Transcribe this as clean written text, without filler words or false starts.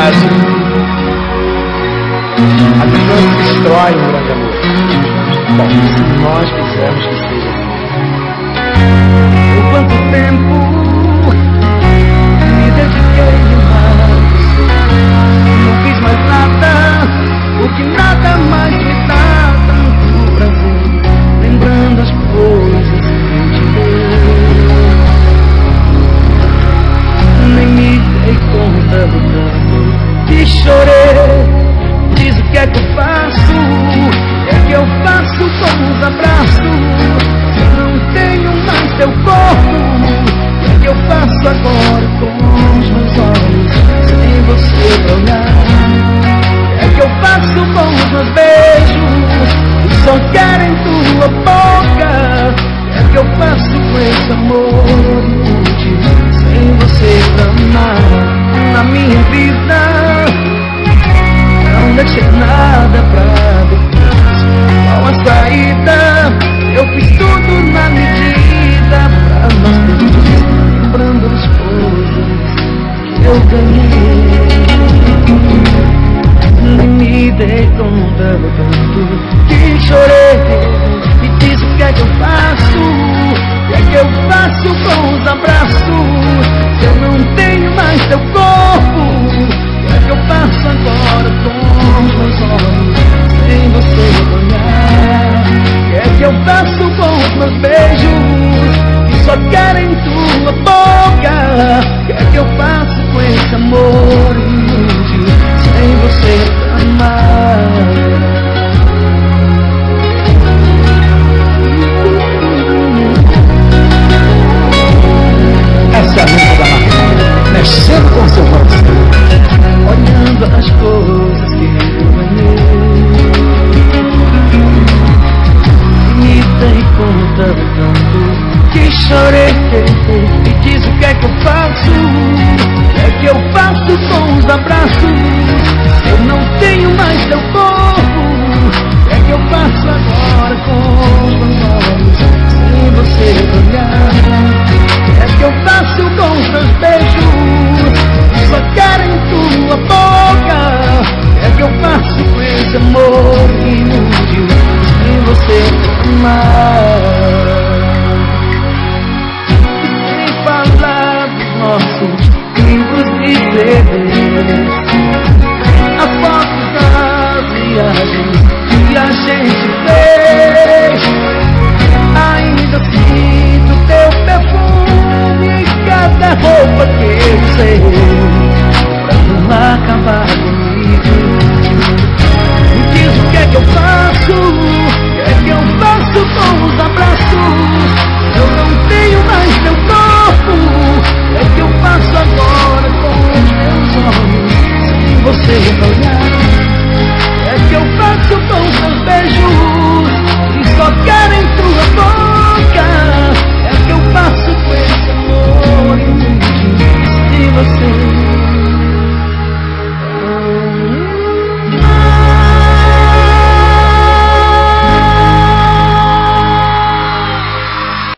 verdade. A vingança destrói um grande amor. Bom, se nós quisermos que seja assim. Por quanto tempo me dediquei demais, não fiz mais nada, porque nada mais me dá tanto prazer, lembrando as coisas que eu te dei. Nem me dei conta do tanto que chorei. Diz o que é que eu faço, o que é que eu faço com os abraços? Se eu não tenho mais teu corpo, o que é que eu faço agora com os meus olhos sem você pra olhar? O que é que eu faço com os meus beijos que só querem tua boca? O que é que eu faço com esse amor inútil sem você pra amar? Na minha vida não deixei nada pra depois. Qual a saída? Eu fiz tudo na medida pra nós dois, lembrando as coisas que eu ganhei. Nem me dei conta do tanto que chorei. Me diz o que é que eu faço, o que é que eu faço com os abraços? Se eu não tenho mais teu corpo, o que eu faço agora com os meus olhos sem você olhar? O que eu faço com os meus beijos que só querem tua boca? O que eu faço com esse amor inútil sem você amar? Essa é a música da Marina, mexendo com seu coração, olhando as coisas que eu ganhei. Me dei conta do tanto que chorei. Me diz o que é que eu faço, o que é que eu faço com os abraços? Eu não tenho mais teu corpo, o que é que eu faço agora com os meus olhos sem você olhar? O que é que eu faço com os meus beijos que só querem tua boca? O que é que eu faço com esse amor inútil sem você amar? Sem falar dos nossos livros e CDs, as fotos das viagens que a gente fez. Ainda sinto teu perfume em cada roupa que eu usei.